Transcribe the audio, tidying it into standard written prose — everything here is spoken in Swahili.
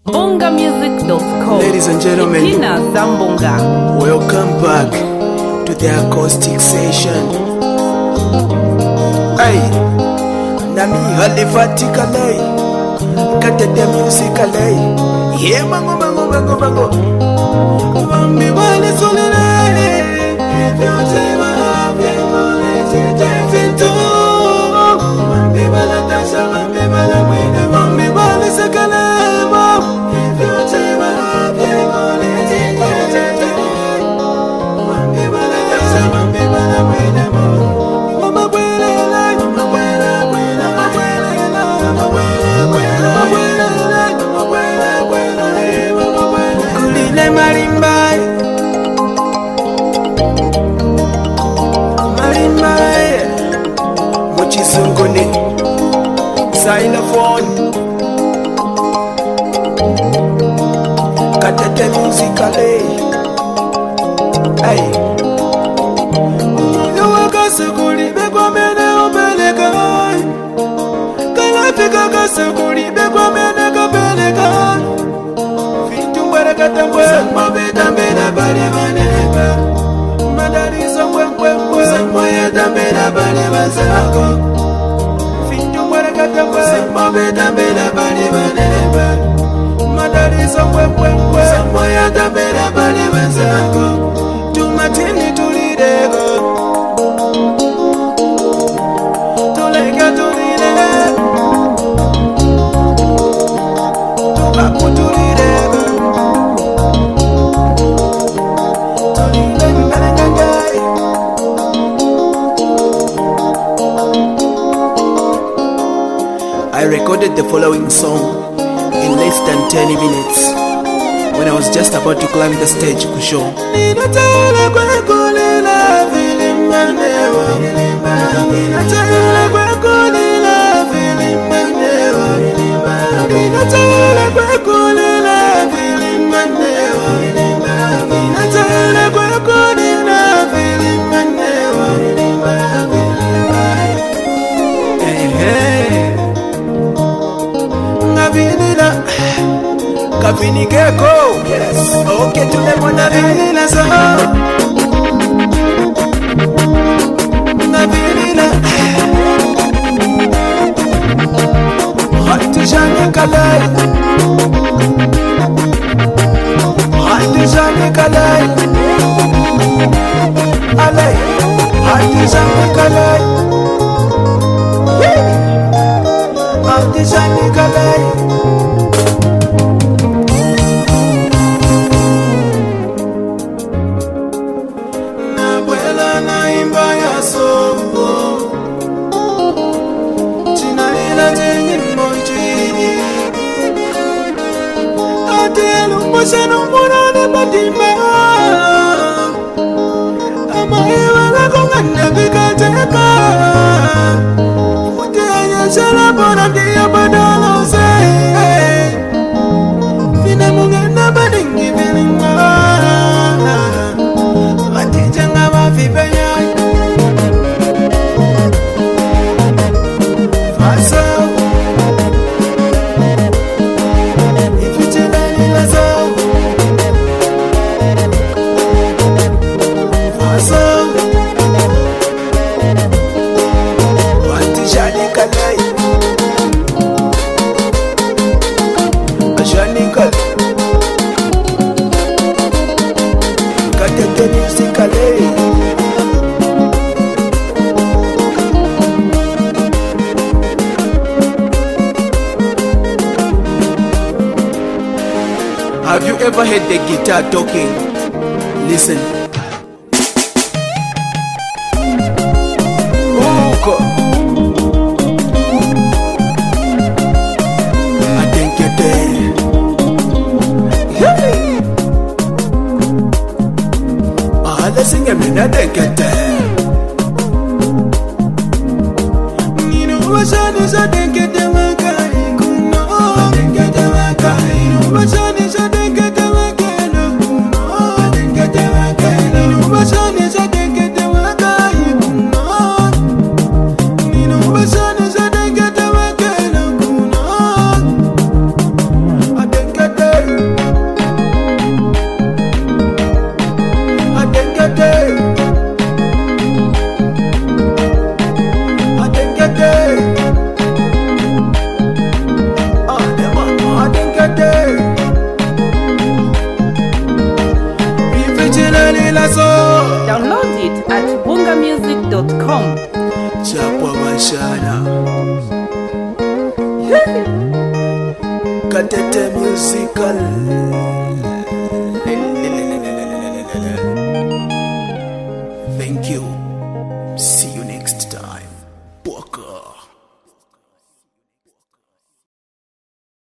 bongamusic.com. Ladies and gentlemen, Tina Zambonga. welcome back to the acoustic session. Hey, Nami Halifatikale, Katete Musicale. Yeah, mango. Wambi wale solele, yote wale fito. Wambi wale tasha, wambi wale mwene, wambi wale sekale. Xylophone, Katete Musicale. Hey, you are Kasukuri, Bequamene, Obelegan. Kalafika Kasukuri, Bequamene, Capelegan. Fintu Barakatamba, Mabeda, Beda, Badivaneba. Madari, somewhere, Samoya, Beda, Badivansago. Mabeda beda bali baneba madari somwe moya da beda bali banzako tumatini tulidego tulega tulide tulidego tulide mbelengangai. I recorded the following song in less than 10 minutes when I was just about to climb the stage to show. Kavini Gecko, yes. Okay, to the one that really is a hot to Jane Kalai, hot to Jane Kalai, Alay, hot to Jane Kalai, hot to Jane Kalai. Sana mwana badima amaewa ngongana bikateka utenya sala bona dia badalo say fina mungena badingi bilinga matijanga mafipenya fasa Have you ever heard the guitar talking? Listen. Uko. Atenkete. Ala singa mina atenkete. Nino washani za atenkete makai kuno. Atenkete makai no washani za atenkete makai no kuno. Atenkete makai no washani za atenkete makai kuno. Nino washani za atenkete makai no kuno. Atenkete gmail.com. Chapwa Bashana Katete Musical